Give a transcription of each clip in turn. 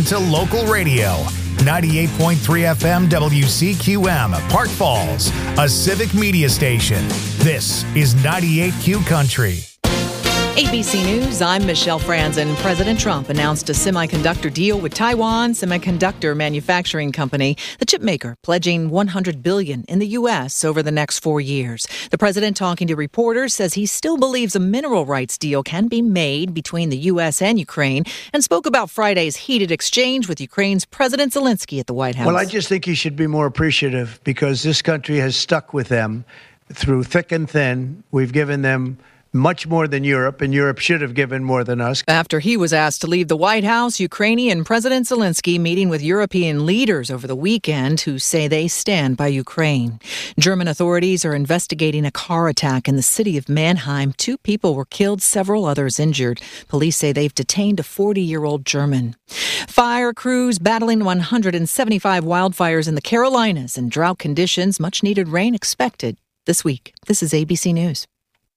to local radio. 98.3 FM WCQM, Park Falls, a civic media station. This is 98Q Country. ABC News, I'm Michelle Franzen. President Trump announced a semiconductor deal with Taiwan Semiconductor Manufacturing Company, the chip maker, pledging $100 billion in the U.S. over the next 4 years. The president, talking to reporters, says he still believes a mineral rights deal can be made between the U.S. and Ukraine, and spoke about Friday's heated exchange with Ukraine's President Zelensky at the White House. Well, I just think he should be more appreciative because this country has stuck with them through thick and thin. We've given them much more than Europe, and Europe should have given more than us. After he was asked to leave the White House, Ukrainian President Zelensky meeting with European leaders over the weekend who say they stand by Ukraine. German authorities are investigating a car attack in the city of Mannheim. 2 people were killed, several others injured. Police say they've detained a 40-year-old German. Fire crews battling 175 wildfires in the Carolinas and drought conditions. Much needed rain expected this week. This is ABC News.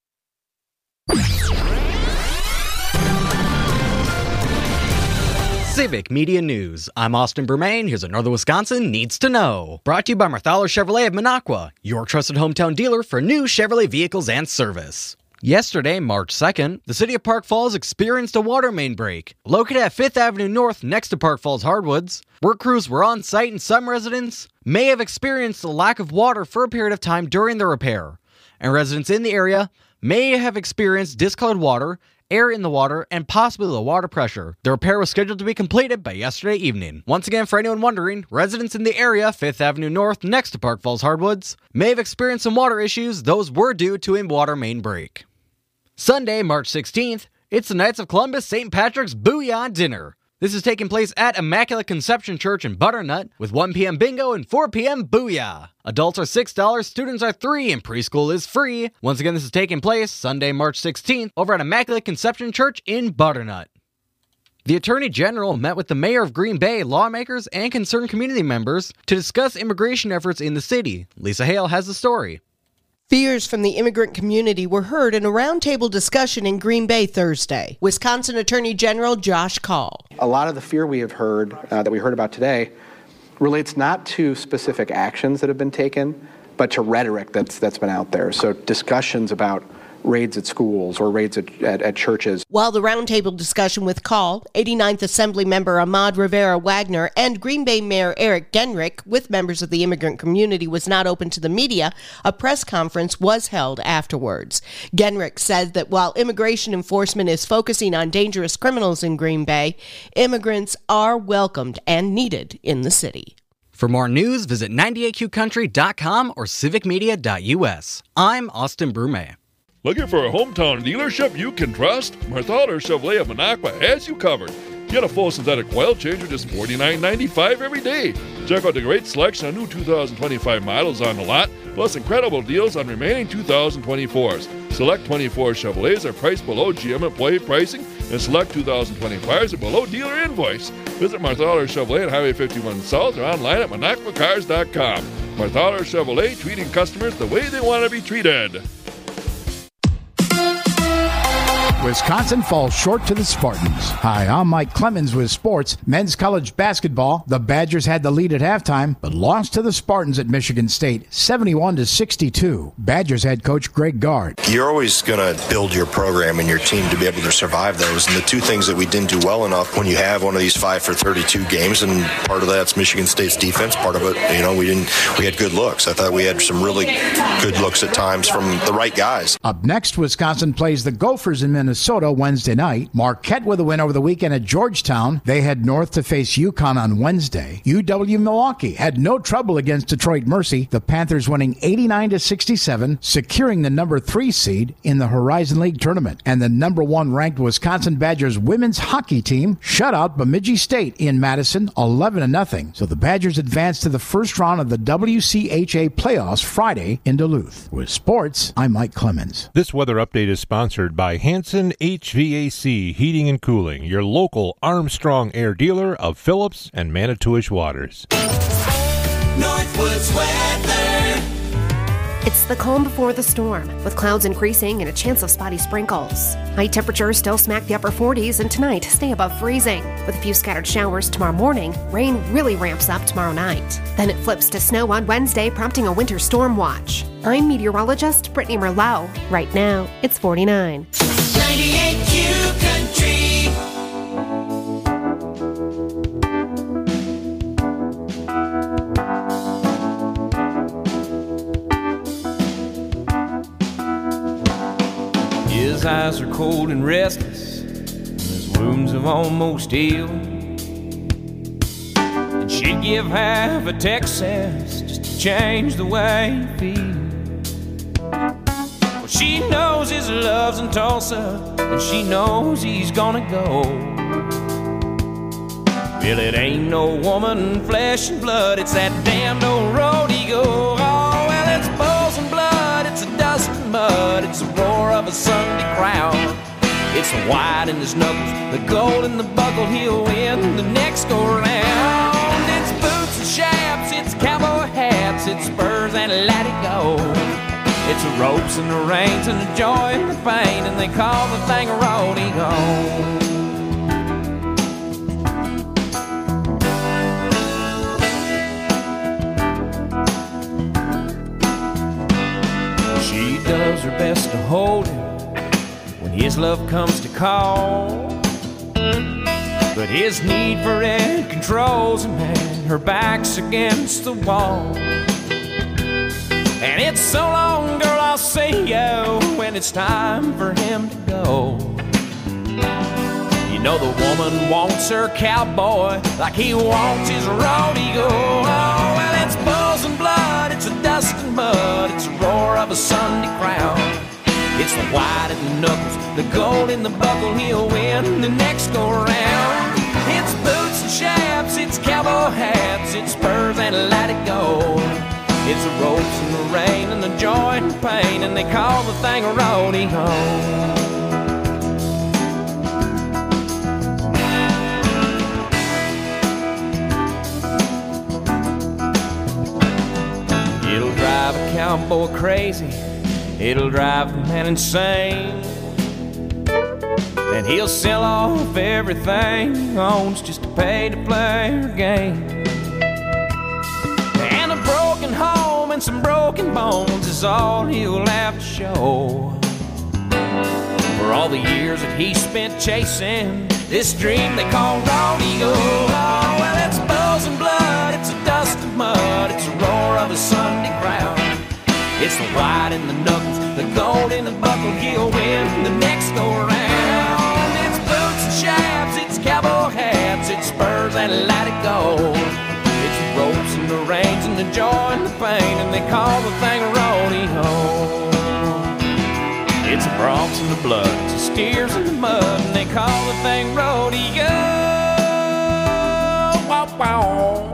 Civic Media News. I'm Austin Bermain. Here's what Northern Wisconsin needs to know. Brought to you by Marthaler Chevrolet of Minocqua, your trusted hometown dealer for new Chevrolet vehicles and service. Yesterday, March 2nd, the city of Park Falls experienced a water main break. Located at 5th Avenue North next to Park Falls Hardwoods, work crews were on site and some residents may have experienced a lack of water for a period of time during the repair. And residents in the area may have experienced discolored water, air in the water, and possibly low water pressure. The repair was scheduled to be completed by yesterday evening. Once again, for anyone wondering, residents in the area, 5th Avenue North, next to Park Falls Hardwoods, may have experienced some water issues. Those were due to a water main break. Sunday, March 16th, it's the Knights of Columbus St. Patrick's Booyah Dinner. This is taking place at Immaculate Conception Church in Butternut with 1 p.m. bingo and 4 p.m. booyah. Adults are $6, students are $3, and preschool is free. Once again, this is taking place Sunday, March 16th over at Immaculate Conception Church in Butternut. The Attorney General met with the Mayor of Green Bay, lawmakers, and concerned community members to discuss immigration efforts in the city. Lisa Hale has the story. Fears from the immigrant community were heard in a roundtable discussion in Green Bay Thursday. Wisconsin Attorney General Josh Kaul. A lot of the fear we have heard, that we heard about today, relates not to specific actions that have been taken, but to rhetoric that's been out there. So discussions about raids at schools or raids at churches. While the roundtable discussion with Kaul, 89th Assembly Member Ahmad Rivera Wagner, and Green Bay Mayor Eric Genrich with members of the immigrant community was not open to the media, a press conference was held afterwards. Genrich said that while immigration enforcement is focusing on dangerous criminals in Green Bay, immigrants are welcomed and needed in the city. For more news, visit 98qcountry.com or civicmedia.us. I'm Austin Brume. Looking for a hometown dealership you can trust? Marthaler Chevrolet of Minocqua has you covered. Get a full synthetic oil change for just $49.95 every day. Check out the great selection of new 2025 models on the lot, plus incredible deals on remaining 2024s. Select 24 Chevrolets are priced below GM employee pricing, and select 2025s are below dealer invoice. Visit Marthaler Chevrolet at Highway 51 South or online at MinocquaCars.com. Marthaler Chevrolet, treating customers the way they want to be treated. Wisconsin falls short to the Spartans. Hi, I'm Mike Clemens with sports. Men's college basketball. The Badgers had the lead at halftime, but lost to the Spartans at Michigan State, 71-62. Badgers head coach Greg Gard. You're always going to build your program and your team to be able to survive those. And the two things that we didn't do well enough when you have one of these 5 for 32 games, and part of that's Michigan State's defense. Part of it, we had good looks. I thought we had some really good looks at times from the right guys. Up next, Wisconsin plays the Gophers in Minnesota Wednesday night. Marquette with a win over the weekend at Georgetown. They head north to face UConn on Wednesday. UW-Milwaukee had no trouble against Detroit Mercy. The Panthers winning 89-67, securing the number 3 seed in the Horizon League tournament. And the number 1 ranked Wisconsin Badgers women's hockey team shut out Bemidji State in Madison 11-0. So the Badgers advance to the first round of the WCHA playoffs Friday in Duluth. With sports, I'm Mike Clemens. This weather update is sponsored by Hanson HVAC Heating and Cooling, your local Armstrong Air dealer of Phillips and Manitowish Waters. Northwoods weather. It's the calm before the storm, with clouds increasing and a chance of spotty sprinkles. High temperatures still smack the upper 40s, and tonight stay above freezing. With a few scattered showers tomorrow morning, rain really ramps up tomorrow night. Then it flips to snow on Wednesday, prompting a winter storm watch. I'm meteorologist Brittany Merlot. Right now, it's 49. 98Q Country. His eyes are cold and restless, and his wounds have almost healed. And she'd give half a Texas just to change the way he feels. Well, she knows his love's in Tulsa, and she knows he's gonna go. Well, it ain't no woman, flesh and blood, it's that damned old road he goes. Oh, well, it's bulls and blood, it's a dust and mud, it's the roar of a Sunday crowd. It's the white in his knuckles, the gold in the buckle, he'll win the next go round. It's boots and chaps, it's cowboy hats, it's spurs and let it go. It's the ropes and the reins and the joy and the pain, and they call the thing a rodeo. She does her best to hold him when his love comes to call, but his need for it controls him, and her back's against the wall. And it's so long, girl, I'll see you when it's time for him to go. You know the woman wants her cowboy like he wants his rodeo. Oh, well, it's bulls and blood, it's a dust and mud, it's the roar of a Sunday crowd. It's the white in the knuckles, the gold in the buckle, he'll win the next go round. It's boots and chaps, it's cowboy hats, it's spurs and let it go. It's the ropes and the rain and the joy and the pain, and they call the thing a rodeo. It'll drive a cowboy crazy, it'll drive the man insane, and he'll sell off everything he owns just to pay to play her game. And a broken home and some broken bones is all he'll have to show for all the years that he spent chasing this dream they call rodeo. Oh, well, it's bulls and blood, it's a dust and mud, it's the roar of a Sunday crowd. It's the white in the knuckles, the gold in the buckle, he'll win the next go round. It's boots and chaps, it's cowboy hats, it's spurs and let it go. It's the ropes and the reins and the joy and the pain, and they call the thing a rodeo. It's the broncs and the blood, it's the steers and the mud, and they call the thing rodeo. Wow, wow.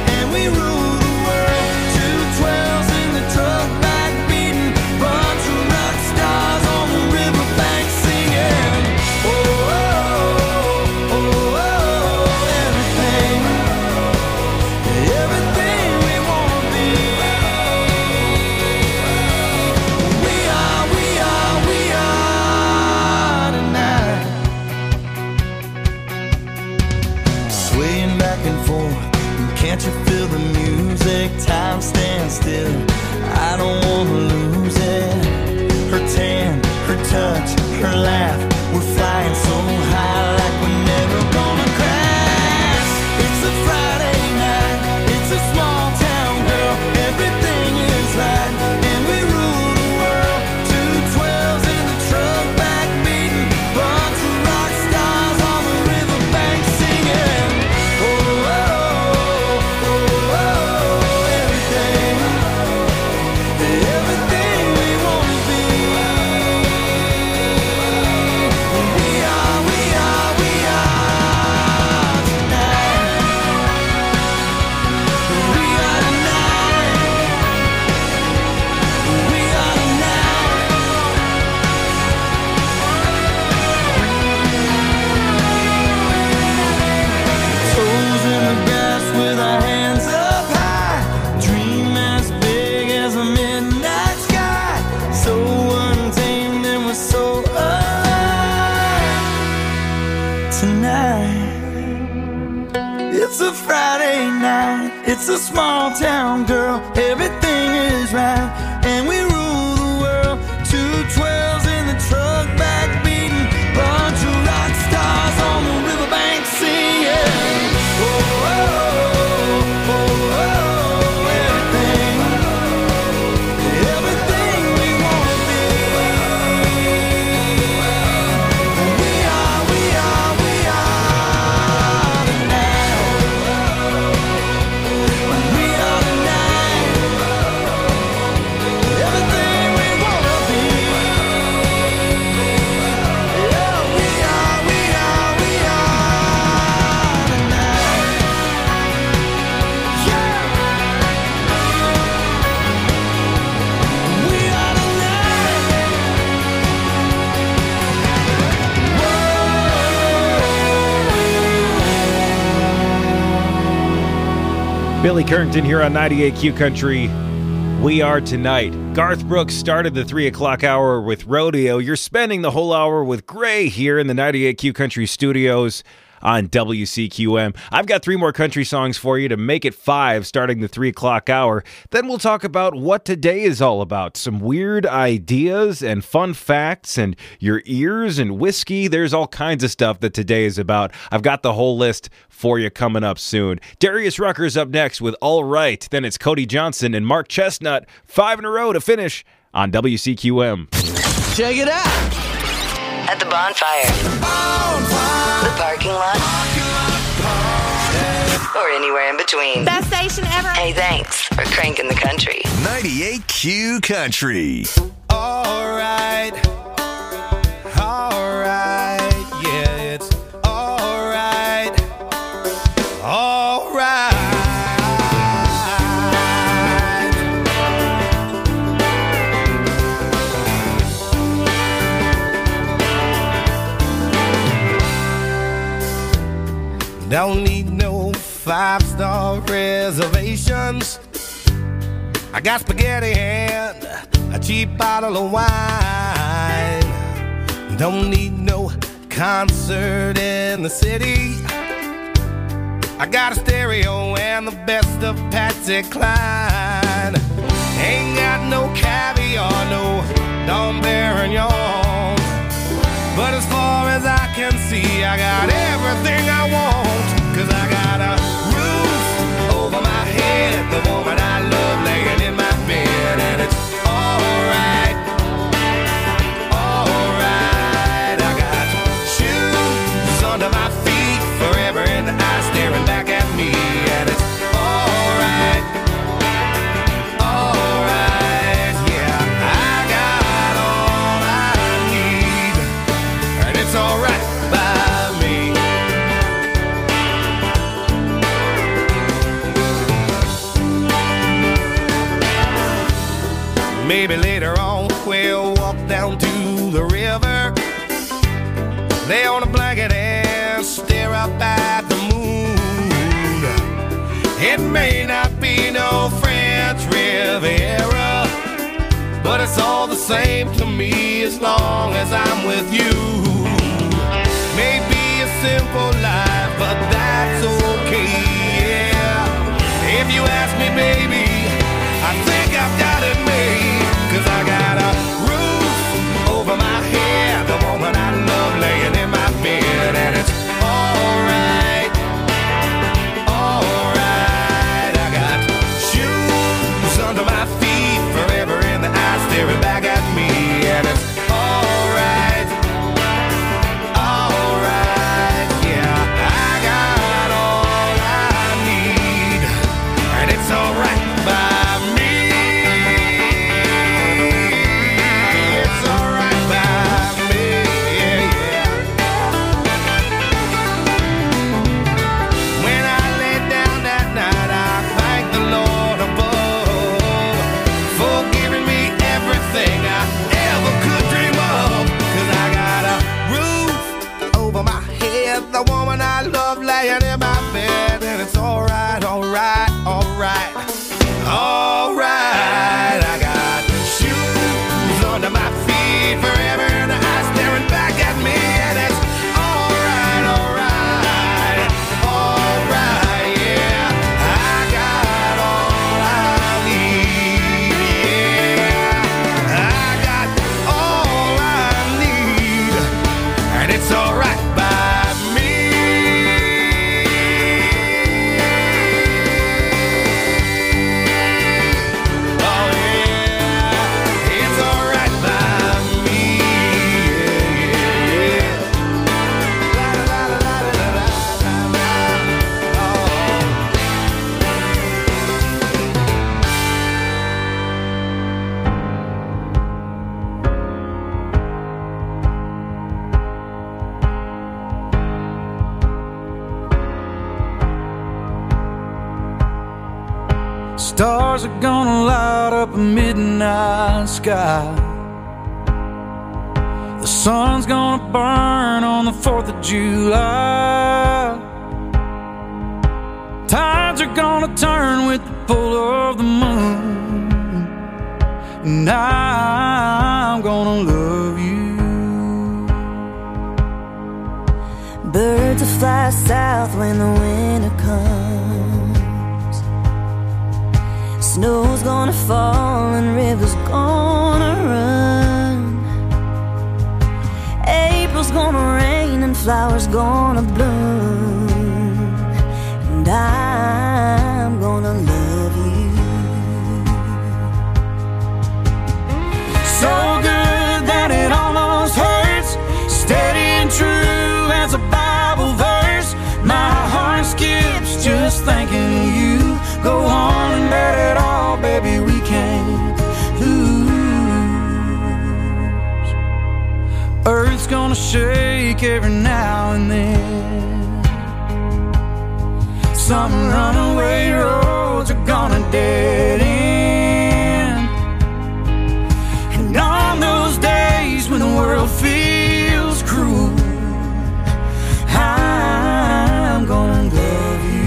Run to to the music, time stands still. I don't wanna lose it. Her tan, her touch, her laugh, we're flying so high like we're never gonna crash. It's a Friday night, it's a small town girl, everything is right, and we rule the world. 212s in the truck back beating, bunch of rock stars on the riverbank singing. Oh, oh, oh, oh, oh, everything we wanna be. We are tonight. We are tonight. We are tonight. Toes in the grass with our hands up high. Dream as big as a midnight sky. So untamed and we're so alive tonight. It's a Friday night. It's a small town girl. Everything is right, and we rule the world. 212s in the truck back beating, bunch of rock stars on the riverbank singing. Oh, oh, oh, oh, oh, everything we wanna be. We are tonight. We are tonight. Everything we wanna be. Yeah, we are tonight. Yeah. We are Billy Currington here on 98Q Country. We are tonight. Garth Brooks started the 3 o'clock hour with Rodeo. You're spending the whole hour with Gray here in the 98Q Country studios on WCQM. I've got 3 more country songs for you to make it 5 starting the 3 o'clock hour. Then we'll talk about what today is all about. Some weird ideas and fun facts and your ears and whiskey. There's all kinds of stuff that today is about. I've got the whole list for you coming up soon. Darius Rucker's up next with All Right. Then it's Cody Johnson and Mark Chestnut. 5 in a row to finish on WCQM. Check it out. At the bonfire. The parking lot. Or anywhere in between. Best station ever. Hey, thanks for cranking the country. 98Q Country. All right. All right. Yeah, it's all right. All right. Don't need no 5-star reservations. I got spaghetti and a cheap bottle of wine. Don't need no concert in the city. I got a stereo and the best of Patsy Cline. Ain't got no caviar, no Dom Perignon. But as far as I can see, I got everything I want. 'Cause I got a roof over my head, the woman I love laying in my bed, and it's alright, alright. I got shoes under my feet, forever in the eye staring back at me, and it's alright, alright. Yeah, I got all I need, and it's alright by me. Maybe later on we'll walk down to the river, lay on a blanket and stare up at the moon. It may not be no French Riviera, but it's all the same to me as long as I'm with you. Maybe a simple life, but that's okay, yeah. If you ask me, baby, I think I've got it made. 'Cause I got a roof over my head, the woman I love laying in my bed, and it's alright, alright. I got shoes under my feet, forever in the eyes staring back at me, and it's alright, alright. Yeah, I got all I need, and it's alright by me. It's alright by me, yeah, yeah. When I lay down that night, I thank the Lord above for giving me everything I ever could dream of. 'Cause I got a roof over my head, the woman I love laying in my bed, and it's alright, alright, alright, alright. I got shoes under my feet, forever in the eyes staring back at me, and it's alright, alright, alright, yeah. I got all I need, yeah. I got all I need, and it's alright by me. Oh yeah, it's alright by me, yeah, yeah, yeah. La la la la la la la la. Oh. Stars are gonna light up a midnight sky. The sun's gonna burn on the 4th of July. Tides are gonna turn with the pull of the moon, and I'm gonna love you. Birds will fly south when the winter comes. Snow's gonna fall and rivers gonna run. April's gonna rain and flowers gonna bloom, and I'm gonna love you. So good that it almost hurts, steady and true as a Bible verse. My heart skips just thinking of you. Go on and bet it all, baby, we can't lose. Earth's gonna shake every now and then. Some runaway roads are gonna dead end. And on those days when the world feels cruel, I'm gonna love you.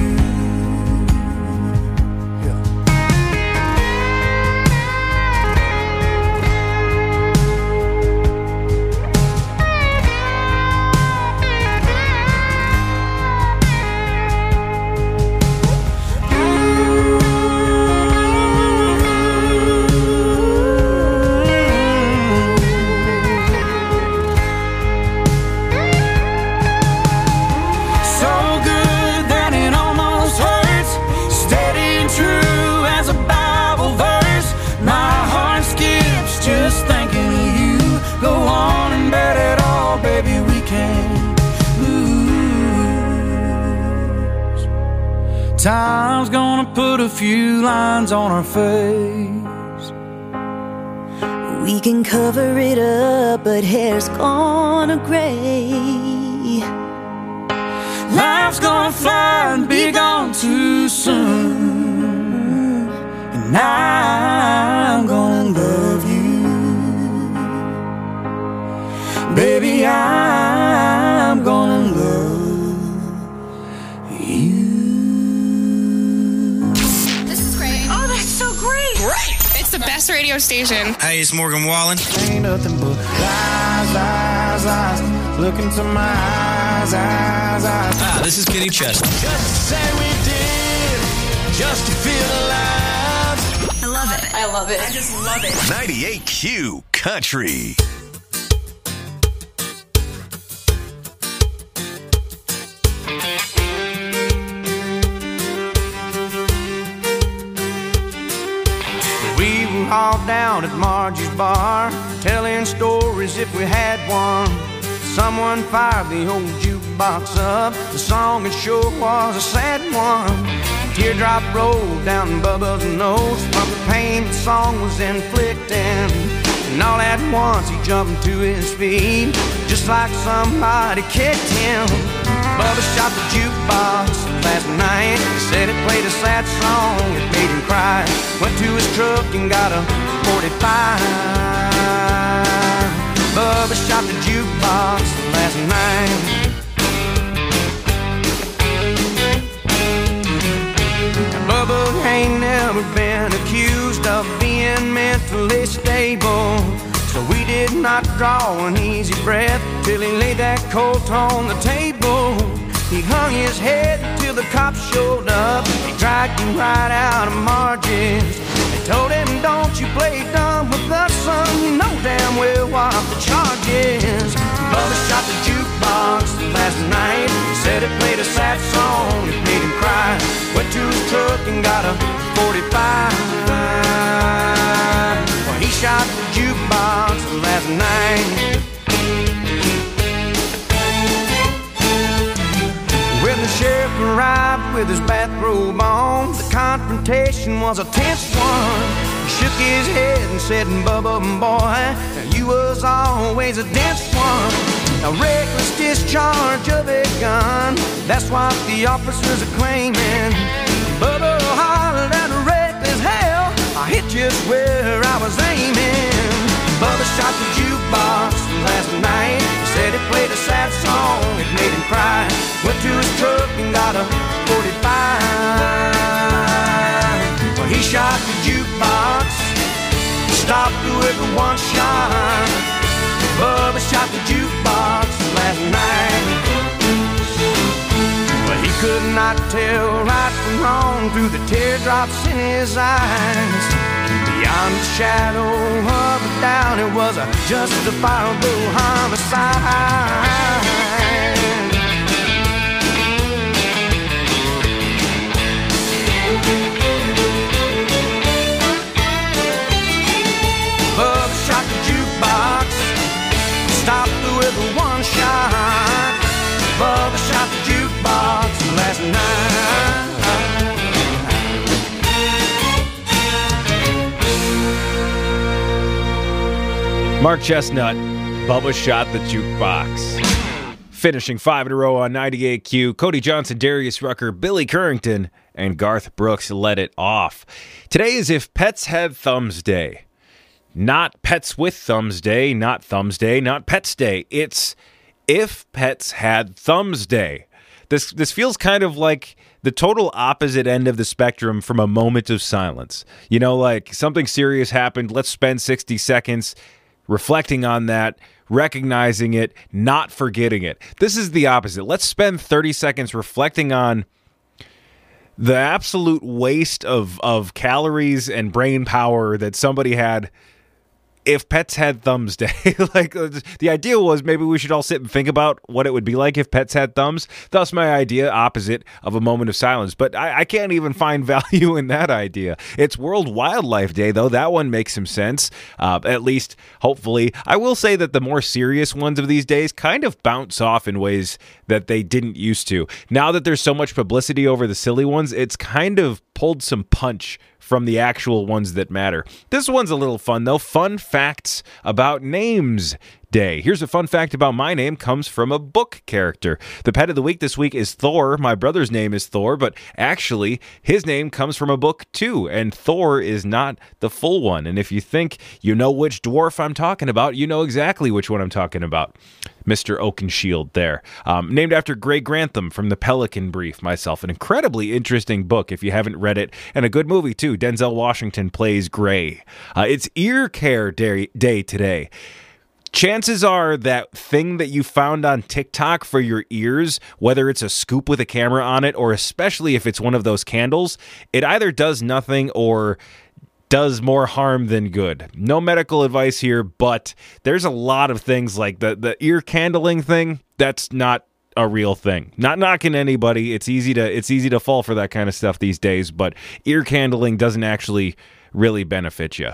Time's gonna put a few lines on our face. We can cover it up, but hair's gonna gray. Life's gonna fly and be gone too soon, and I'm gonna love you. Baby, I'm gonna love you. It's the best radio station. Hey, it's Morgan Wallen. Ain't nothing but lies, lies, lies. Look into my eyes, eyes, eyes. This is Kenny Chesney. Just say we did. just to feel alive. I love it. I love it. I just love it. 98Q Country. We were all down at Margie's bar, telling stories if we had one. Someone fired the old jukebox up. The song it sure was a sad one. A teardrop rolled down Bubba's nose from the pain the song was inflicting. And all at once he jumped to his feet, just like somebody kicked him. Bubba shot the jukebox last night. He said it played a sad song, it made him cry. Went to his truck and got a 45. Bubba shot the jukebox last night. Bubba ain't never been accused of being mentally stable, so we did not draw an easy breath till he laid that coat on the table. He hung his head till the cops showed up. They dragged him right out of Margie's. They told him, don't you play dumb with us, son. You know damn well what the charge is. Bubba shot the jukebox last night. He said it played a sad song, it made him cry. Went to his truck and got a 45. Well, he shot the jukebox last night. When the sheriff arrived with his bathrobe on, the confrontation was a tense one. He shook his head and said, Bubba, boy, you was always a dense one. A reckless discharge of a gun, that's what the officers are claiming. Bubba hollered at reckless hell, I hit just where I was aiming. Bubba shot the jukebox last night. He said it played a sad song, it made him cry. Went to his truck and got a 45. Well, he shot the jukebox, stopped with one shot. Bubba shot the jukebox last night. Well, he could not tell right from wrong through the teardrops in his eyes. Beyond the shadow of a doubt, it was a justifiable homicide. Bubba shot the jukebox, stopped with one shot. Bubba shot the jukebox last night. Mark Chestnut, Bubba shot the jukebox. Finishing 5 in a row on 98Q, Cody Johnson, Darius Rucker, Billy Currington, and Garth Brooks let it off. Today is If Pets Had Thumbs Day. Not Pets with Thumbs Day, not Thumbs Day, not Pets Day. It's If Pets Had Thumbs Day. This feels kind of like the total opposite end of the spectrum from a moment of silence. You know, like something serious happened, let's spend 60 seconds reflecting on that, recognizing it, not forgetting it. This is the opposite. Let's spend 30 seconds reflecting on the absolute waste of calories and brain power that somebody had if pets had thumbs day. Like, the idea was maybe we should all sit and think about what it would be like if pets had thumbs. Thus my idea, opposite of a moment of silence. But I can't even find value in that idea. It's World Wildlife Day, though. That one makes some sense, at least, hopefully. I will say that the more serious ones of these days kind of bounce off in ways that they didn't used to. Now that there's so much publicity over the silly ones, it's kind of pulled some punch from the actual ones that matter. This one's a little fun, though. Fun facts about names day. Here's a fun fact about my name, comes from a book character. The pet of the week this week is Thor. My brother's name is Thor, but actually his name comes from a book too, and Thor is not the full one. And if you think you know which dwarf I'm talking about, you know exactly which one I'm talking about. Mr. Oakenshield there. Named after Gray Grantham from The Pelican Brief, myself. An incredibly interesting book if you haven't read it, and a good movie too. Denzel Washington plays Gray. It's Ear Care Day today. chances are that thing that you found on TikTok for your ears, whether it's a scoop with a camera on it, or especially if it's one of those candles, it either does nothing or does more harm than good. No medical advice here, but there's a lot of things like the ear candling thing. That's not a real thing. Not knocking anybody. It's easy to fall for that kind of stuff these days, but ear candling doesn't actually really benefit you.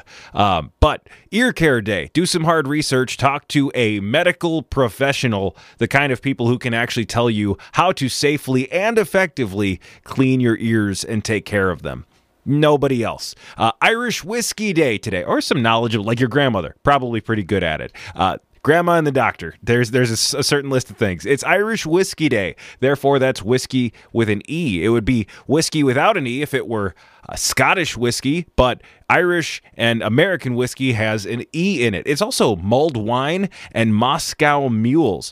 But Ear Care Day, do some hard research, talk to a medical professional, the kind of people who can actually tell you how to safely and effectively clean your ears and take care of them. Nobody else. Irish Whiskey Day today, or some knowledgeable, like your grandmother, probably pretty good at it. Grandma and the doctor. There's a certain list of things. It's Irish Whiskey Day. Therefore, that's whiskey with an E. It would be whiskey without an E if it were Scottish whiskey, but Irish and American whiskey has an E in it. It's also mulled wine and Moscow mules.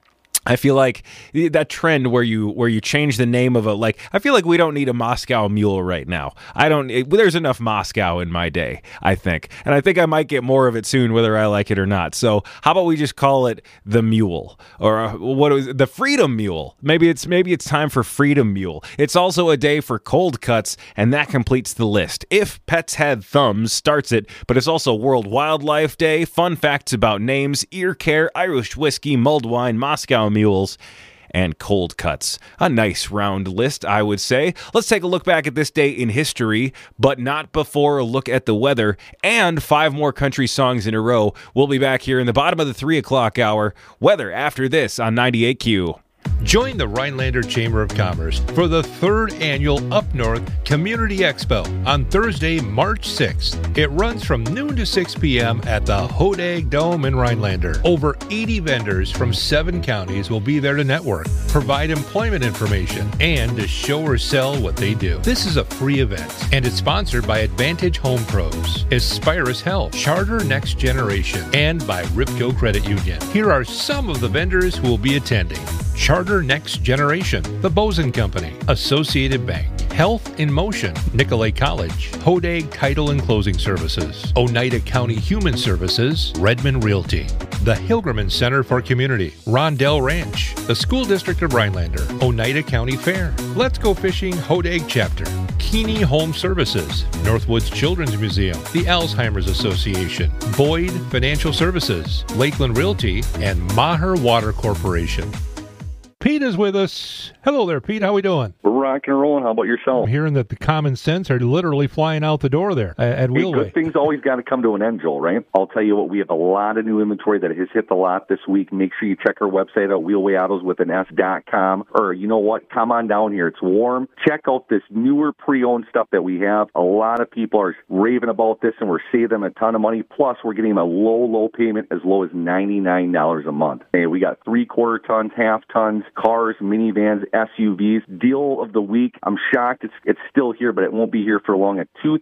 I feel like that trend where you change the name of I feel like we don't need a Moscow mule right now. There's enough Moscow in my day, I think. And I think I might get more of it soon, whether I like it or not. So how about we just call it the mule, or the Freedom Mule? Maybe it's time for Freedom Mule. It's also a day for cold cuts, and that completes the list. If Pets Had Thumbs starts it, but it's also World Wildlife Day, fun facts about names, ear care, Irish whiskey, mulled wine, Moscow mules, and cold cuts. A nice round list, I would say. Let's take a look back at this day in history, but not before a look at the weather and 5 more country songs in a row. We'll be back here in the bottom of the 3 o'clock hour. Weather after this on 98Q. Join the Rhinelander Chamber of Commerce for the 3rd annual Up North Community Expo on Thursday, March 6th. It runs from noon to 6 p.m. at the Hodag Dome in Rhinelander. Over 80 vendors from 7 counties will be there to network, provide employment information, and to show or sell what they do. This is a free event, and it's sponsored by Advantage Home Pros, Aspirus Health, Charter Next Generation, and by Ripco Credit Union. Here are some of the vendors who will be attending. Charter Next Generation, The Bozen Company, Associated Bank, Health in Motion, Nicolay College, Hodag Title and Closing Services, Oneida County Human Services, Redmond Realty, the Hilgerman Center for Community, Rondell Ranch, the School District of Rhinelander, Oneida County Fair, Let's Go Fishing Hodag Chapter, Keeney Home Services, Northwoods Children's Museum, the Alzheimer's Association, Boyd Financial Services, Lakeland Realty, and Maher Water Corporation. Pete is with us. Hello there, Pete. How we doing? We're rocking and rolling. How about yourself? I'm hearing that the common sense are literally flying out the door there at Wheelway. Good things always got to come to an end, Joel, right? I'll tell you what, we have a lot of new inventory that has hit the lot this week. Make sure you check our website at wheelwayautos.com. Or, you know what? Come on down here. It's warm. Check out this newer pre-owned stuff that we have. A lot of people are raving about this, and we're saving them a ton of money. Plus, we're getting them a low payment as low as $99 a month. And we got 3/4 tons, half tons, cars, minivans, SUVs. Deal of the week. I'm shocked it's still here, but it won't be here for long. A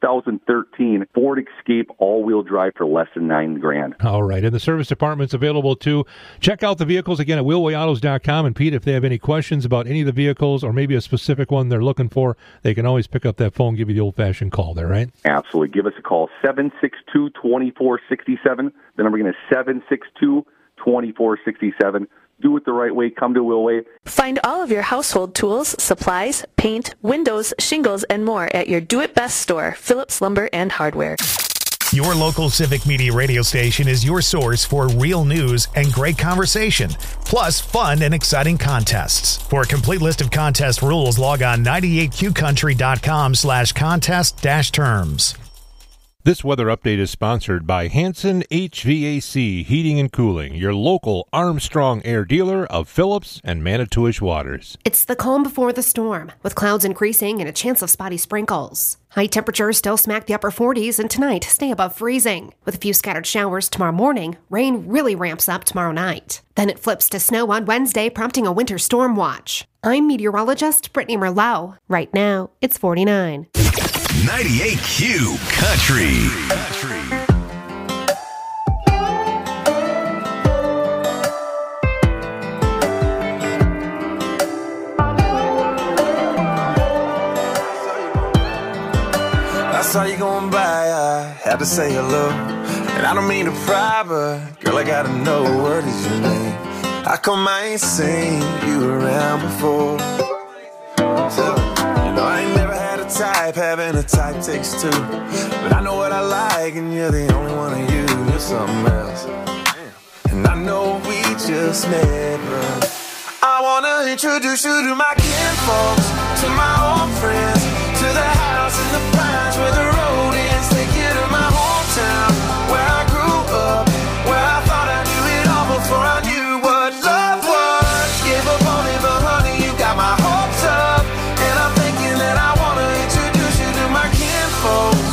2013 Ford Escape all-wheel drive for less than $9,000. All right, and the service department's available too. Check out the vehicles again at wheelwayautos.com. And Pete, if they have any questions about any of the vehicles or maybe a specific one they're looking for, they can always pick up that phone, give you the old-fashioned call there, right? Absolutely. Give us a call, 762-2467. The number again is 762-2467. Do it the right way. Come to Wheelway. Find all of your household tools, supplies, paint, windows, shingles, and more at your do-it-best store, Phillips Lumber and Hardware. Your local Civic Media radio station is your source for real news and great conversation, plus fun and exciting contests. For a complete list of contest rules, log on 98qcountry.com/contest-terms. This weather update is sponsored by Hanson HVAC Heating and Cooling, your local Armstrong Air dealer of Phillips and Manitowish waters. It's the calm before the storm, with clouds increasing and a chance of spotty sprinkles. High temperatures still smack the upper 40s, and tonight stay above freezing. With a few scattered showers tomorrow morning, rain really ramps up tomorrow night. Then it flips to snow on Wednesday, prompting a winter storm watch. I'm meteorologist Brittany Merlot. Right now, it's 49. 98Q Country. I saw you going by, I had to say hello. And I don't mean to pry, but girl, I gotta know, what is your name? How come I ain't seen you around before? So, you know, I ain't never had a type, having a type takes two. But I know what I like, and you're the only one of you. You're something else. And I know we just met, but I wanna introduce you to my kinfolks, to my old friends, to the house in the pines where the road ends. Take you to my hometown, where I grew up, where I thought I knew it all before I knew what love was. Gave up on it, but honey, you got my hopes up. And I'm thinking that I wanna introduce you to my kinfolks.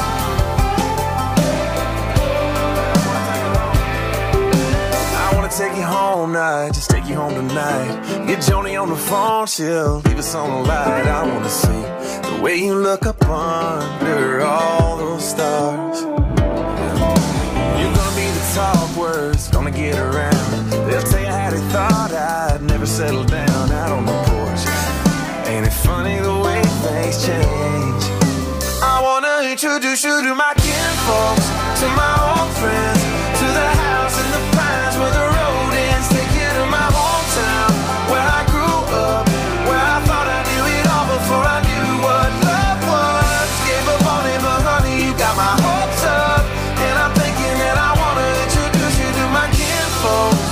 I wanna take you home now, just take you home tonight. Get Joni on the phone, she'll leave us on the light. I wanna see the way you look up under all those stars. You're gonna be the talk words, gonna get around. They'll tell you how they thought I'd never settle down out on the porch. Ain't it funny the way things change? I wanna introduce you to my kinfolks, to my old friends, to the house in the pines where the road ends. Take you to my hometown, where I grew up, where I thought I knew it all before I knew what love was. Gave up on it, but honey, you got my hopes up. And I'm thinking that I wanna introduce you to my kinfolks.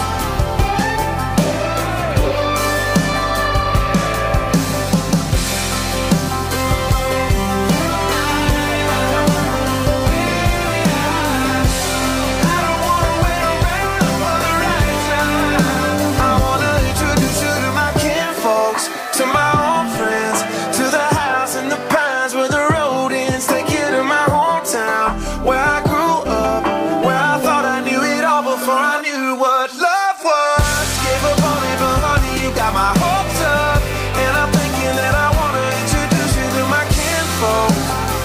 To my old friends, to the house in the pines where the road ends. Take you to my hometown, where I grew up, where I thought I knew it all before I knew what love was. Gave up on it, but honey, you got my hopes up. And I'm thinking that I wanna introduce you to my kinfolk.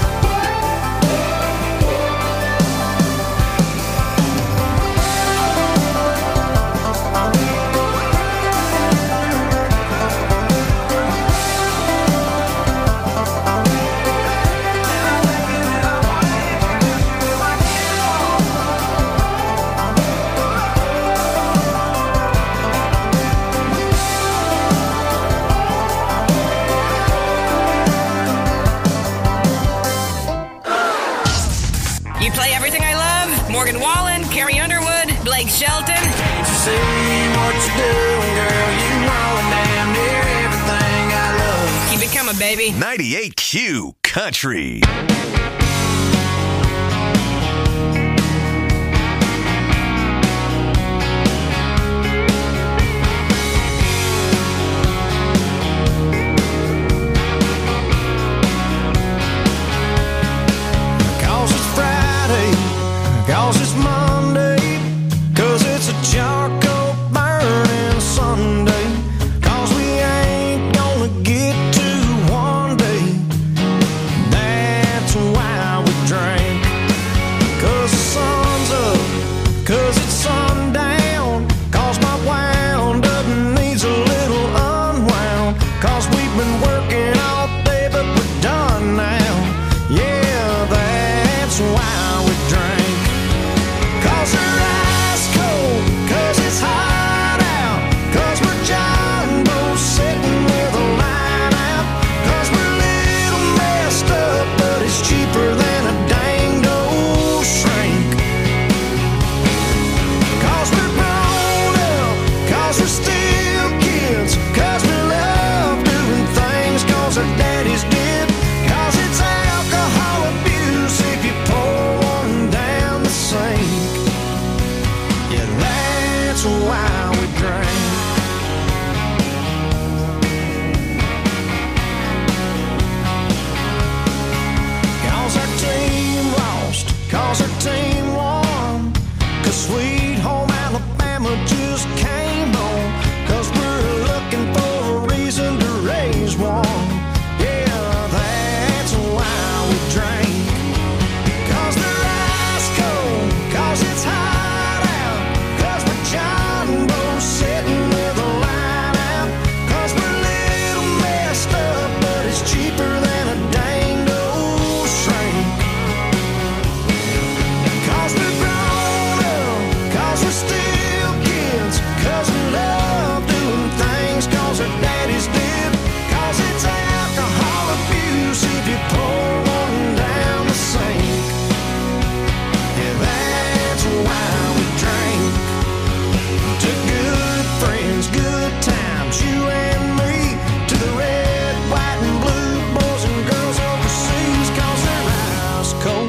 You play everything I love. Morgan Wallen, Carrie Underwood, Blake Shelton. Can't you see what you're doing, girl? You know damn near everything I love. Keep it coming, baby. 98Q Country. Cause it's Friday, cause it's Monday, cause it's a charcoal burning Sunday, cause we ain't gonna get to one day. That's why we drink. Cause the sun's up, cause it's sundown, cause my wound up needs a little unwound, cause we've been working all day but we're done now. Yeah, that's why we drink. Cause they're ice cold, cause it's hot out, cause we're jumbo sitting with a line out, cause we're a little messed up, but it's cheaper than a danged old shrink. Cause we're grown up, cause we're still kids, cause we love doing things cause our daddies did, cause it's alcohol abuse if you pour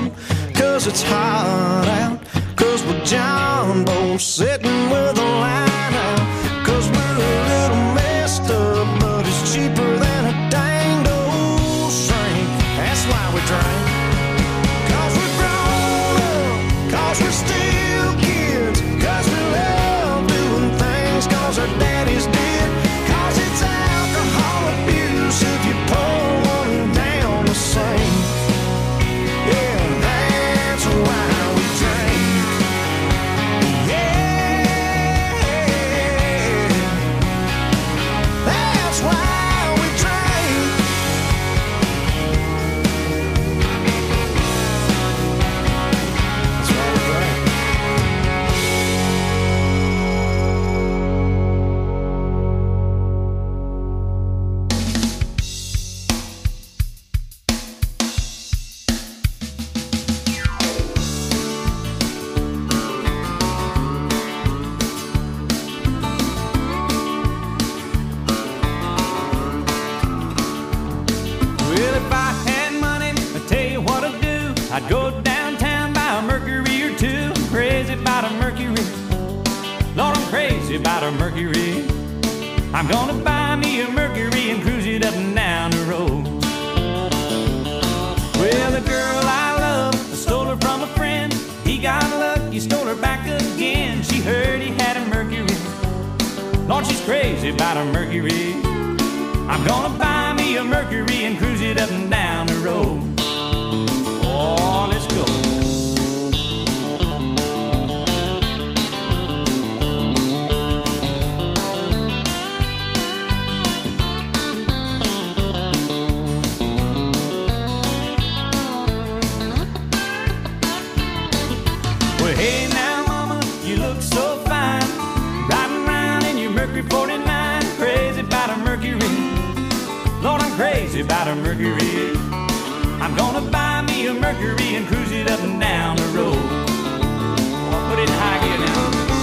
sun, 'cause it's hot out, 'cause we're jumbo sitting with a line out, 'cause we're a little messed up, but it's cheaper than a danged old shrink. That's why we drink. 'Cause we're grown up, 'cause we're still kids, 'cause we love doing things 'cause our daddies did, 'cause it's alcohol abuse if you pour one down the sink. Yeah, that's why we drink. Yeah, that's why we drink. That's why we drink. Well, if I had money, I'd tell you what I'd do. I'd go downtown, buy a Mercury or two. I'm crazy about a Mercury. Lord, I'm crazy about a Mercury. I'm gonna buy me a Mercury and cruise it up and down the road. Well, the girl I love, I stole her from a friend. He got lucky, stole her back again. She heard he had a Mercury. Lord, she's crazy about a Mercury. I'm gonna buy me a Mercury and cruise it up and down the road. Oh, let's go. Well, hey now, mama, you look so fine, riding around in your Mercury 49, crazy about a Mercury. Lord, I'm crazy about a Mercury. I'm gonna buy me a Mercury and cruise it up and down the road. I'll put it in high gear now.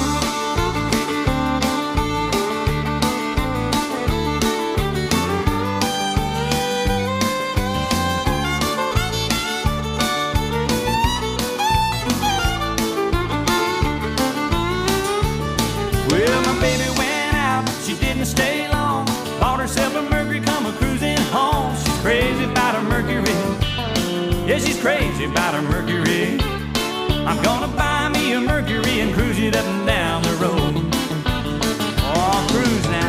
Well, my baby went out, she didn't stay long. Bought herself a Mercury, come a cruising home. She's crazy about a Mercury. Yeah, she's crazy about a Mercury. I'm gonna buy me a Mercury and cruise it up and down the road. Oh, cruise now.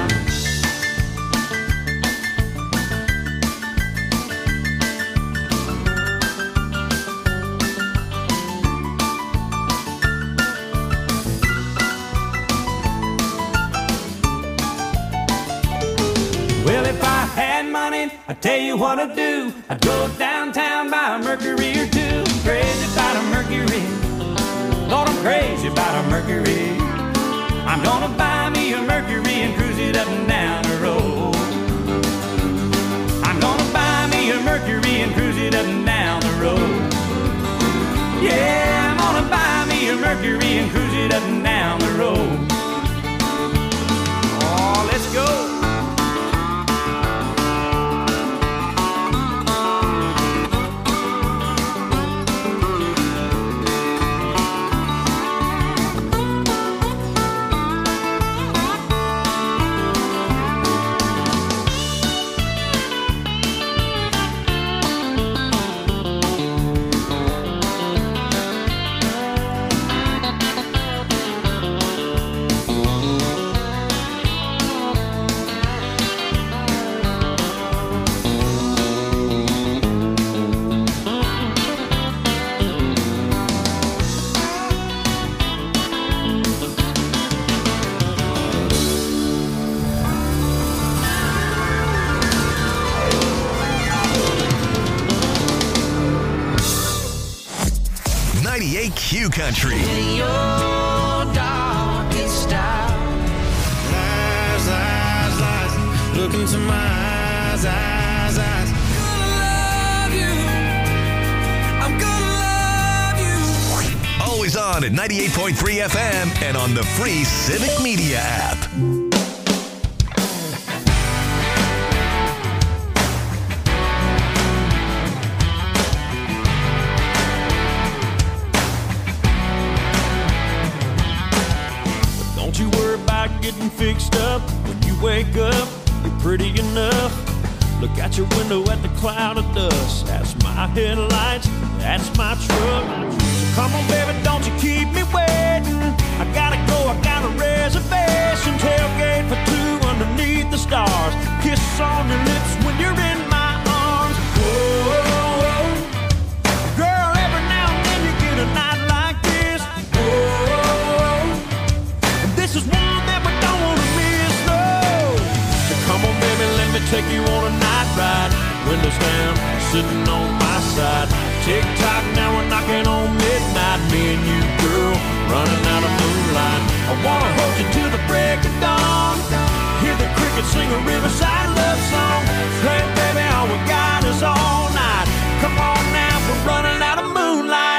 Well, if I had money, I'd tell you what I'd do. I'd go downtown, buy a Mercury or two. Crazy about a Mercury. Lord, I'm crazy about a Mercury. I'm gonna buy me a Mercury and cruise it up and down the road. I'm gonna buy me a Mercury and cruise it up and down the road. Yeah, I'm gonna buy me a Mercury and cruise it up and down the road. Oh, let's go. Q Country. In your darkest hour. Lies, lies, lies. Look into my eyes, eyes, eyes. I'm gonna love you. I'm gonna love you. Always on at 98.3 FM and on the free Civic Media app. getting fixed up. When you wake up, you're pretty enough. Look out your window at the cloud of dust. That's my headlights, that's my truck. So come on, baby, don't you keep me waiting. I gotta go, I got a reservation. Tailgate for two underneath the stars. Kiss on your lips when you're in my arms. Whoa, girl, every now and then you get a night like this. Whoa, and this is one that we don't wanna miss, no. So come on, baby, let me take you on a night ride. Windows down, sitting on my side. Tick-tock, now we're knocking on midnight. Me and you, girl, running out of moonlight. I wanna hold you till the break of dawn. Hear the crickets sing a riverside love song. Hey, baby, all we got is all night. Come on now, we're running out of moonlight.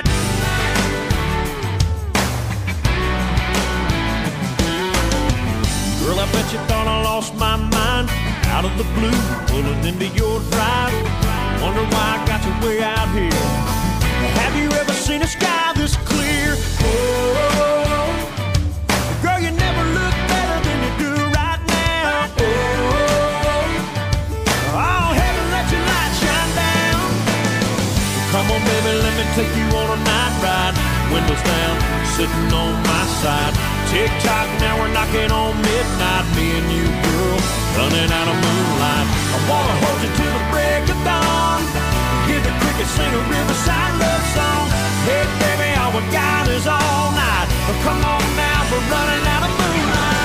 Girl, I bet you thought I lost my mind. Out of the blue, pulling into your drive. Wonder why I got you way out here. Have you ever seen a sky this clear? Oh, girl, you never look better than you do right now. Oh, heaven, let your light shine down. Come on, baby, let me take you on a night ride. Windows down, sitting on my side. Tick-tock, now we're knocking on midnight. Me and you, girl, running out of moonlight. I wanna hold you till the break of dawn. Hear the crickets sing a riverside love song. Hey, baby, all we got is all night. But come on now, we're running out of moonlight.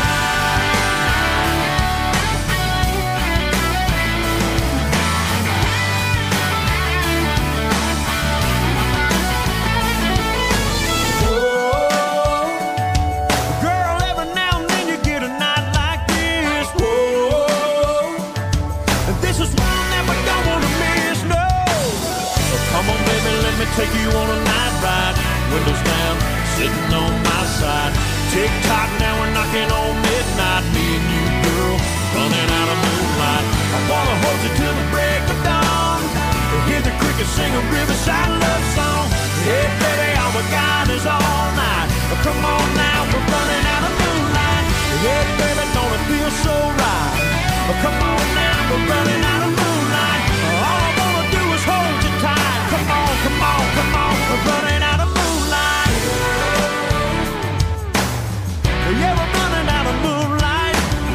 Take you on a night ride, windows down, sitting on my side. Tick-tock, now we're knocking on midnight. Me and you, girl, running out of moonlight. I wanna hold you till the break of dawn. Hear the crickets sing a riverside love song. Hey, baby, all we got is all night. Come on now, we're running out of moonlight. Hey, baby, don't it feel so right? Come on now, we're running out of moonlight. All I wanna do is hold you tight. Come on, come on, come on, we're running out of moonlight. Yeah, we're running out of moonlight.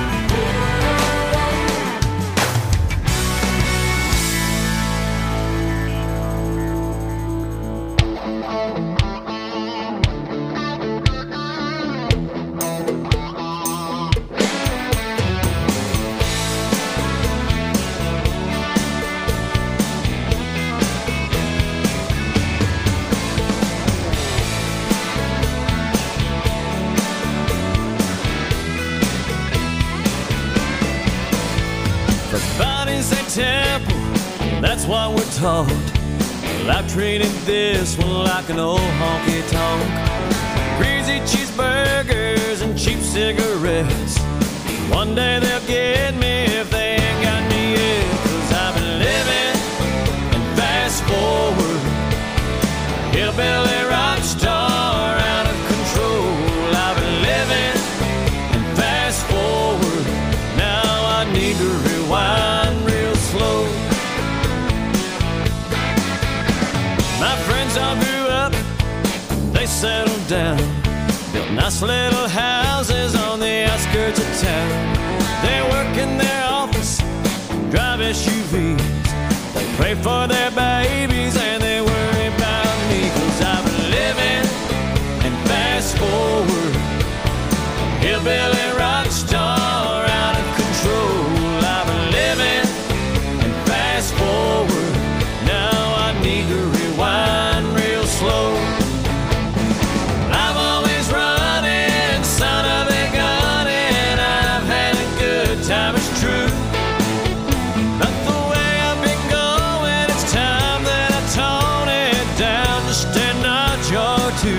Temple, that's what we're taught. Well, I've treated this one like an old honky-tonk. Greasy cheeseburgers and cheap cigarettes. One day they'll get me if they ain't got me yet. 'Cause I've been living and fast forward. Hillbilly rock star out of control. I've been living and fast forward. Now I need to rewind real slow. My friends all grew up, they settled down, built nice little houses on the outskirts of town. They work in their office, drive SUVs. They pray for their babies and they worry about me. 'Cause I've been living and fast forward. Hillbilly rock star out of control. I've been living and fast forward. Now I need to rewind real slow. I've always running, son of a gun, and I've had a good time, it's true. But the way I've been going, it's time that I tone it down just a notch or two.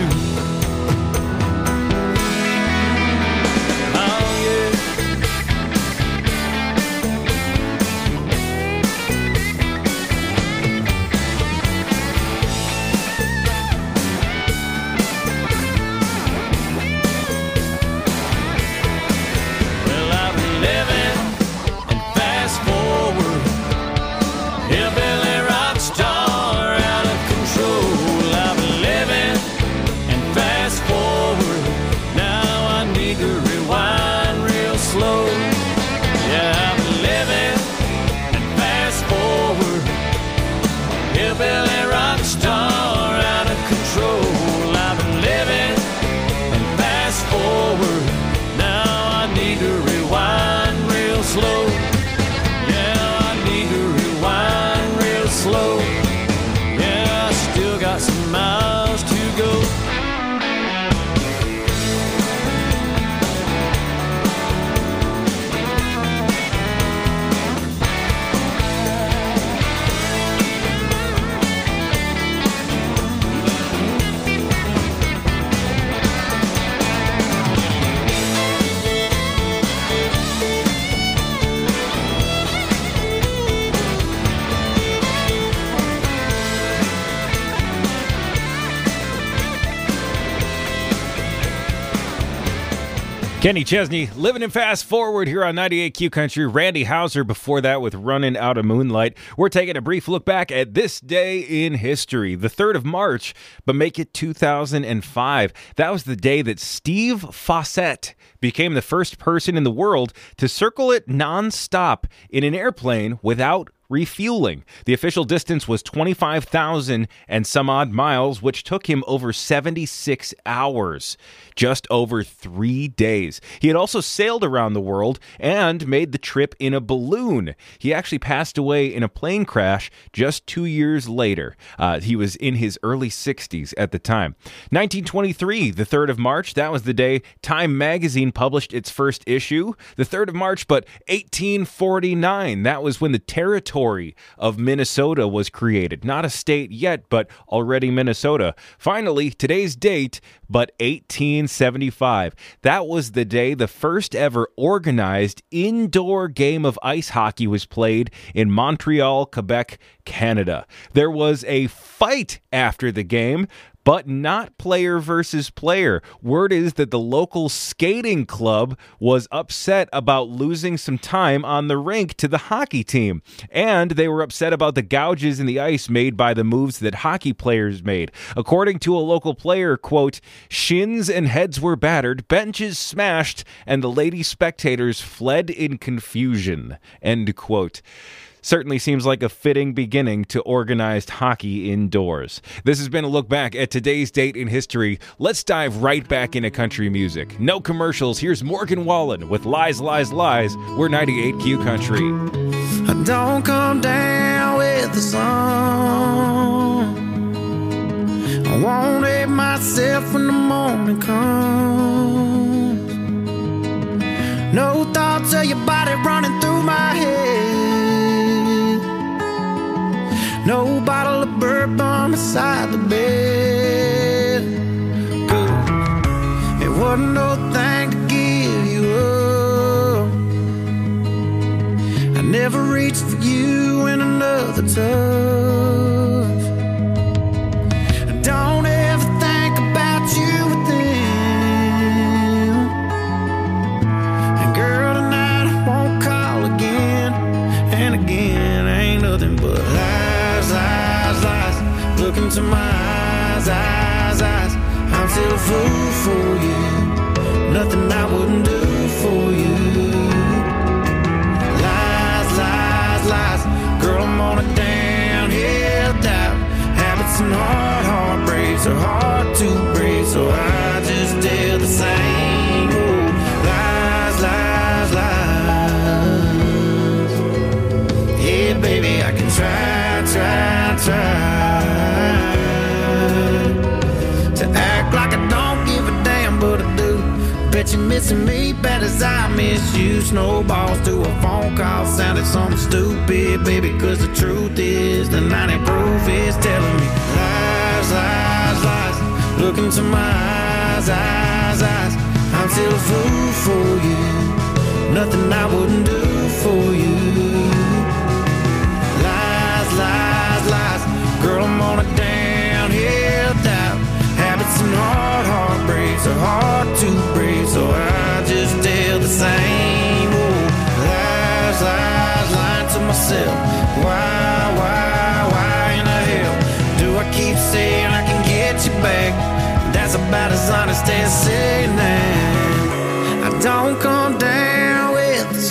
go. Kenny Chesney, living in Fast Forward here on 98Q Country. Randy Houser before that with Running Out of Moonlight. We're taking a brief look back at this day in history, the 3rd of March, but make it 2005. That was the day that Steve Fossett became the first person in the world to circle it nonstop in an airplane without refueling. The official distance was 25,000 and some odd miles, which took him over 76 hours, just over 3 days. He had also sailed around the world and made the trip in a balloon. He actually passed away in a plane crash just 2 years later. He was in his early 60s at the time. 1923, the 3rd of March, that was the day Time magazine published its first issue. The 3rd of March, but 1849, that was when the territory of Minnesota was created. Not a state yet, but already Minnesota. Finally, today's date, but 1875. That was the day the first ever organized indoor game of ice hockey was played in Montreal, Quebec, Canada. There was a fight after the game, but not player versus player. Word is that the local skating club was upset about losing some time on the rink to the hockey team. And they were upset about the gouges in the ice made by the moves that hockey players made. According to a local player, quote, shins and heads were battered, benches smashed, and the lady spectators fled in confusion, end quote. Certainly seems like a fitting beginning to organized hockey indoors. This has been a look back at today's date in history. Let's dive right back into country music. No commercials. Here's Morgan Wallen with Lies, Lies, Lies. We're 98Q Country. I don't come down with the sun. I won't hate myself when the morning comes. No thoughts of your body running through my head. No bottle of bourbon beside the bed. Good. It wasn't no thing to give you up. I never reached for you in another touch. I don't ever think about you with them. And girl, tonight I won't call again and again. Ain't nothing but lies, lies, lies. Look into my eyes, eyes, eyes. I'm still a fool for you. Nothing I wouldn't do for you. Lies, lies, lies. Girl, I'm on a downhill dive. Habits and heartbreaks are hard to break, so I just tell the same. Oh, lies, lies, lies. Yeah, baby, I can try to act like I don't give a damn, but I do. Bet you're missing me bad as I miss you. Snowballs to a phone call sounded something stupid, baby, cause the truth is the 90 proof is telling me lies, lies, lies. Look into my eyes, eyes, eyes. I'm still a fool for you. Nothing I wouldn't do for you. Lies, lies. Girl, I'm on a downhill dive. Habits and heartbreaks are hard to break, so I just tell the same. Oh, lies, lies, lying to myself. Why in the hell do I keep saying I can get you back? That's about as honest as saying that. I don't come down with the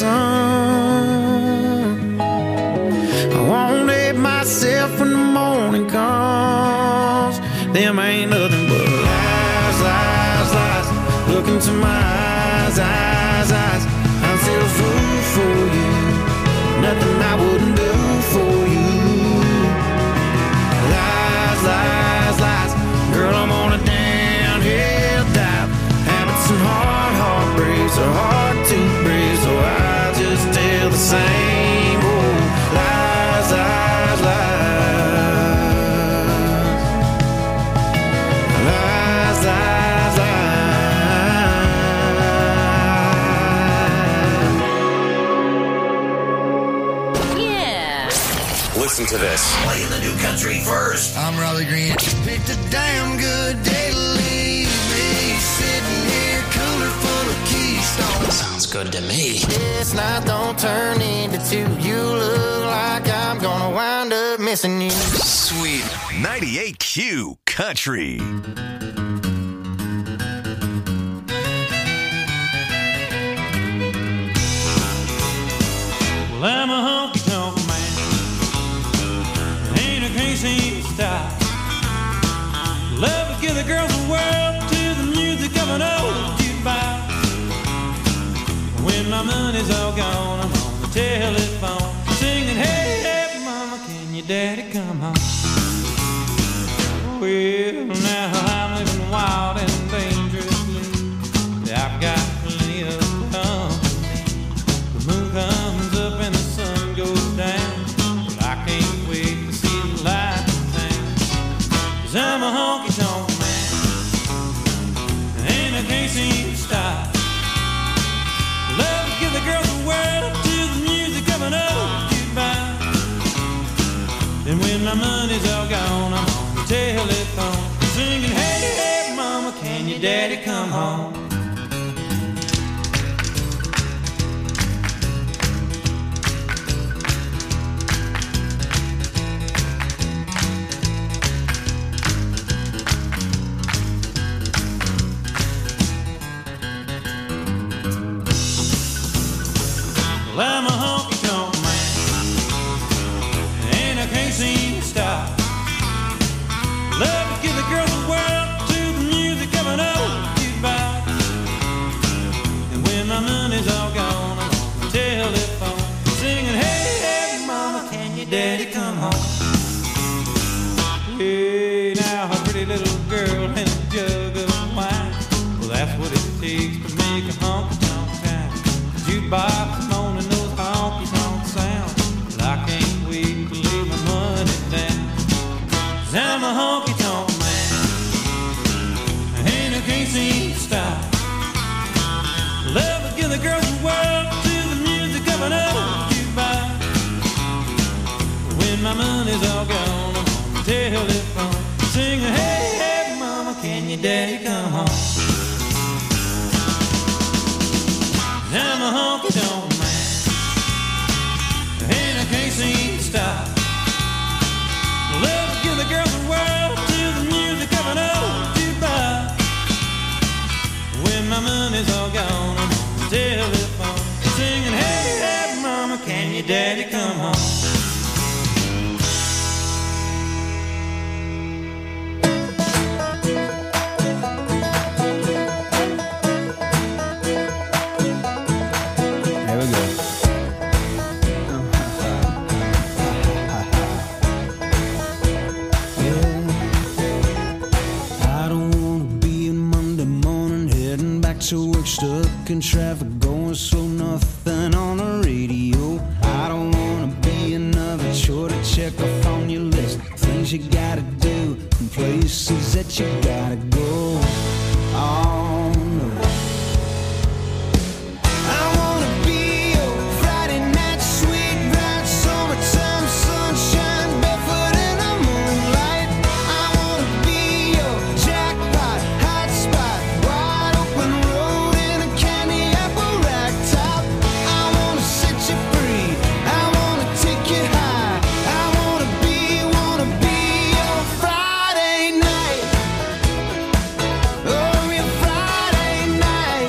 sun. I won't hate myself when the morning comes. Them ain't nothing but lies, lies, lies. Look into my eyes, eyes, eyes. I'm still a fool for you. Nothing I wouldn't do for you. Lies, lies, lies. Girl, I'm on a to this. Playing the new country first. I'm Raleigh Green. Picked a damn good day to leave me. Sitting here, cooler full of Keystone. Sounds good to me. This night don't turn into two. You look like I'm gonna wind up missing you. Sweet 98Q Country. Well, I'm a honky-tonk man. Ain't a crazy style. Love to give the girls the world to the music of an old jukebox. When my money's all gone, I'm on the telephone singing, hey, hey, mama, can your daddy come home? Well, now I'm living wild and dangerously. I've got plenty of company. The moon comes up and the sun goes down. But I can't wait to see the light in town. 'Cause I'm a honky-tonk man, and I can't seem to stop. Love to give the girls the world to the music of an old jukebox. And when my money's all gone, I'm on the telephone singing, hey, hey, mama, can your daddy come home? Well, I'm a honky-tonk man, and I can't seem to stop. Love to give the girls the world to the music of an old jukebox. And when my money's all gone, I'm on the telephone singing, hey, hey, mama, can your daddy come home? Hey, now a pretty little girl and a jug of wine. Well, that's what it takes to make a honky-tonk town. Jukebox moaning those honky-tonk sounds. But I can't wait to lay my money down. 'Cause I'm a honky-tonk man, and I can't seem to stop. Love to give the girls the world to the music of an old jukebox. When my money's all gone, I'm on the telephone singing, hey, hey, mama, can your daddy come home? I'm a honky-tonk man, and I can't seem to stop. Love to give the girls the world to the music of an old jukebox. When my money's all gone, I'm on the telephone singing, hey, hey, mama, can your daddy come home? To work stuck in traffic, going slow, nothing on the radio. I don't wanna be another chore to check off on your list. Things you gotta do and places that you gotta go. Oh no, I wanna be your Friday night sweet ride, summertime sunshine, barefoot in the moonlight. I wanna be your jackpot hotspot, wide open road in a candy apple rack top. I wanna set you free, I wanna take you high. I wanna be your Friday night. Oh, your Friday night.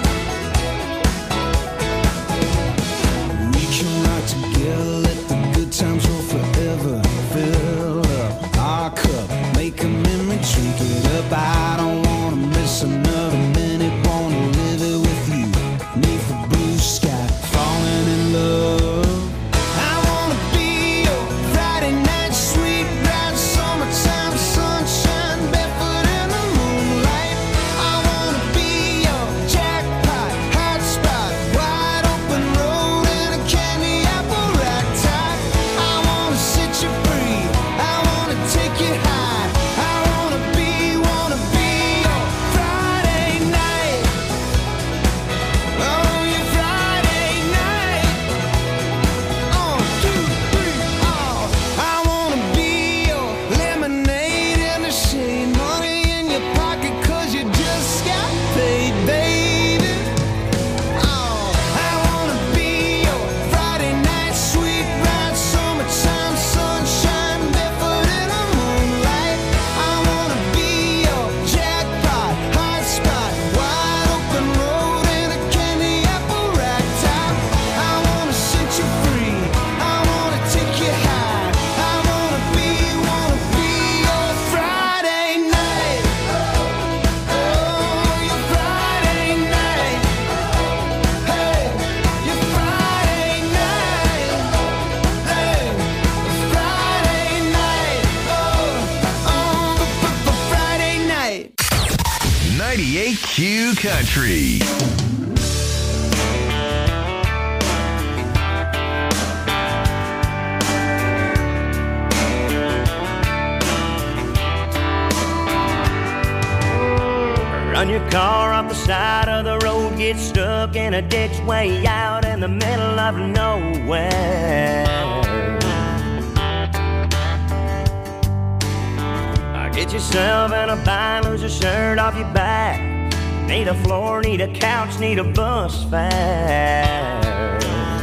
We can rock together, let the good times roll forever. Fill up our cup, make a memory, drink it up. I don't wanna miss another minute, wanna live it with you. Neath the blue sky, falling in love. I wanna be your Friday night sweet ride, summertime sunshine, barefoot in the moonlight. I wanna be your jackpot hotspot, wide open road in a candy apple rack top. I wanna set you free, I wanna take you high. I wanna be 98Q Country. Run your car off the side of the road, get stuck in a ditch way out in the middle of nowhere. Get yourself in a bind, lose a shirt off your back. Need a floor, need a couch, need a bus fare.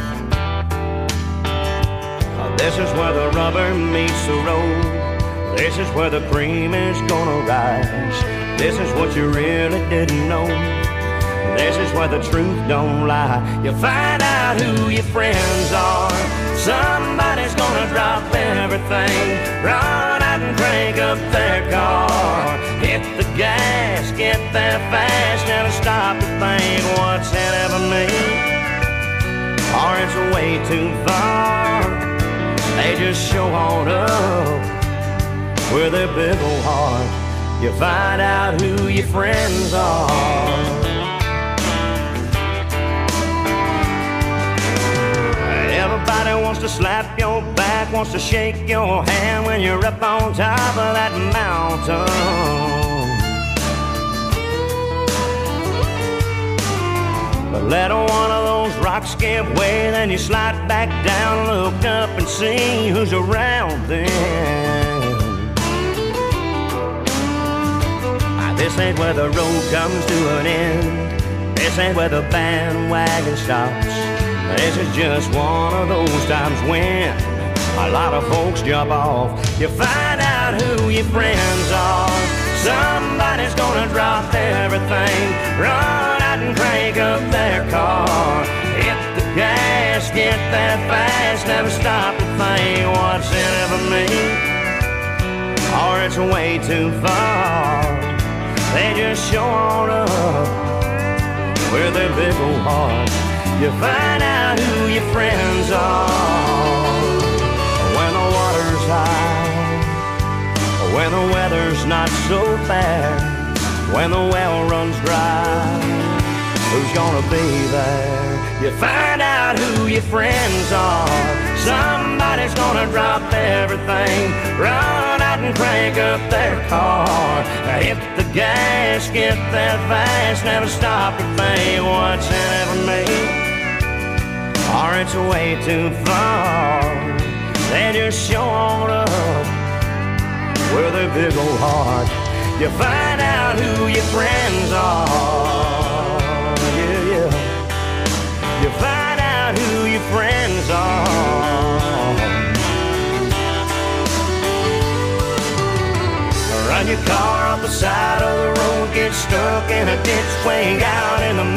This is where the rubber meets the road. This is where the cream is gonna rise. This is what you really didn't know. This is where the truth don't lie. You find out who your friends are. Somebody's gonna drop everything, run out and crank up their car. Hit the gas, get there fast, never stop to think what's in it for me, or it's way too far. They just show on up with their big old heart. You find out who your friends are. Everybody wants to slap your back, wants to shake your hand when you're up on top of that mountain. But let one of those rocks give way, then you slide back down, look up and see who's around then. This ain't where the road comes to an end. This ain't where the bandwagon stops. This is just one of those times when a lot of folks jump off. You find out who your friends are. Somebody's gonna drop everything, run out and crank up their car. Hit the gas, get there fast, never stop to think what's in it for me, or it's way too far. They just show on up with their big old heart. You find out who your friends are when the water's high, when the weather's not so bad, when the well runs dry. Who's gonna be there? You find out who your friends are. Somebody's gonna drop everything, run out and crank up their car. Hit the gas, get there fast, never stop to think what's in it for me, or it's way too far. They just show on up with their big old heart. You find out who your friends are. Yeah, yeah. You find out who your friends are. Run your car off the side of the road, get stuck in a ditch way out in the